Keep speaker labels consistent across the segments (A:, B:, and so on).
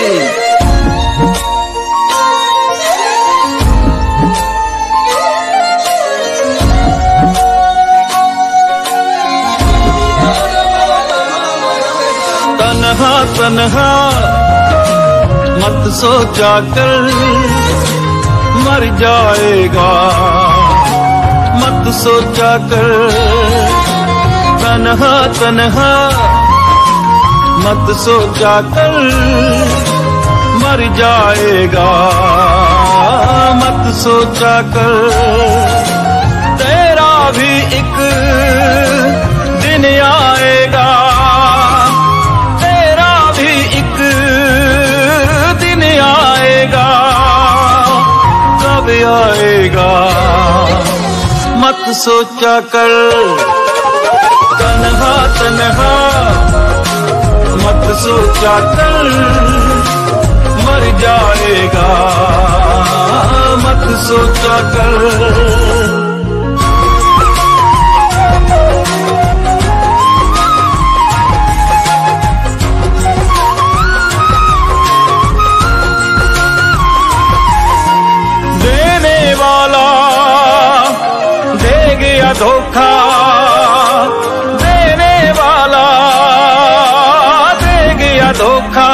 A: तन्हा तन्हा मत सोचा कर मर जाएगा, मत सोचा कर। तन्हा तन्हा मत सोचा कर मर जाएगा, मत सोचा कर। तेरा भी एक दिन आएगा, तेरा भी एक दिन आएगा। कब आएगा मत सोचा कर। तन्हा तन्हा मत सोचा कर मर जाएगा, मत सोचा कर। देने वाला दे गया धोखा, देने वाला दे गया धोखा।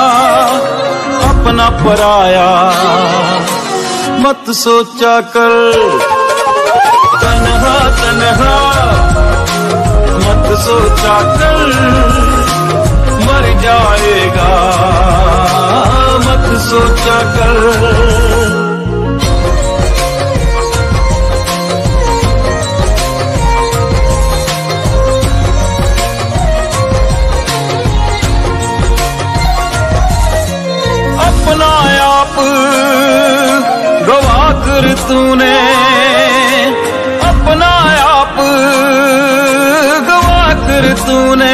A: अपना पराया मत सोचा कर। तन्हा तन्हा मत सोचा कर मर जाएगा, मत सोचा कर। अपना आप गवा कर तूने, अपना आप गवा कर तूने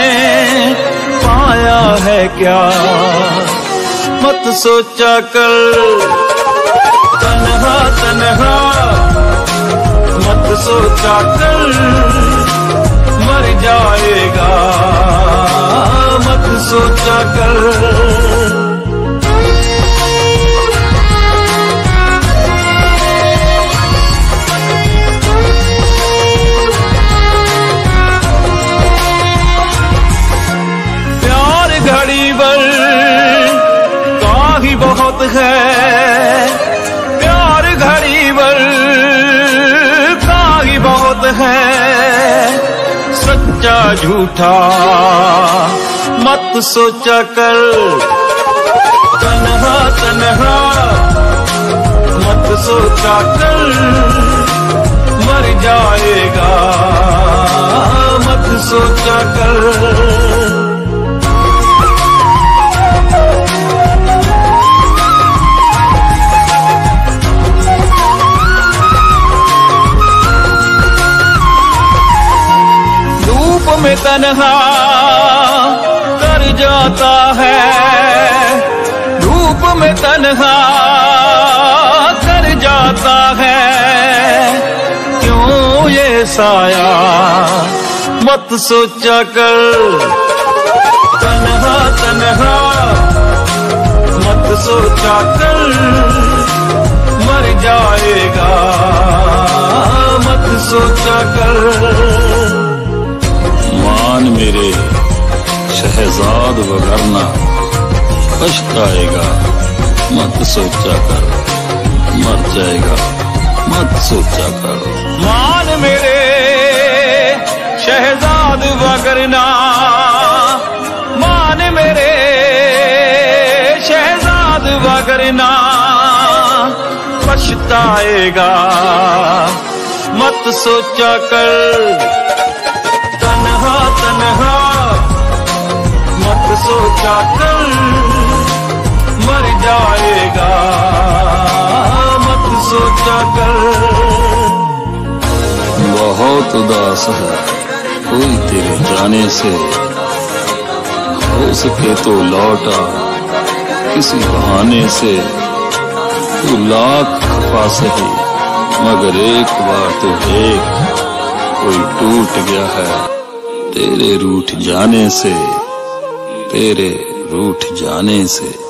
A: पाया है क्या मत सोचा कर। तन्हा तन्हा मत सोचा कर मर जाएगा, मत सोचा कर। घड़ी भर का ही बहुत है, प्यार घड़ी भर का ही बहुत है। सच्चा झूठा मत सोचा कर। तन्हा तन्हा मत सोचा कर मर जाएगा, मत सोचा कर। में तन्हा कर जाता है, धूप में तन्हा कर जाता है। क्यों ये साया मत सोचा कर। तन्हा तन्हा मत सोचा कर मर जाएगा, मत सोचा कर।
B: मान मेरे शहजाद वगरना पछताएगा, मत सोचा कर मर जाएगा, मत सोचा कर।
A: मान मेरे शहजाद वगरना, मान मेरे शहजाद वगरना पछताएगा, मत सोचा कर। तन्हा तन्हा मत सोचा कर मर जाएगा, मत सोचा कर।
B: बहुत उदास है कोई तेरे जाने से, हो सके तो लौटा किसी बहाने से। तू लाख खफा सही मगर एक बार तो देख, कोई टूट गया है तेरे रूठ जाने से, तेरे रूठ जाने से।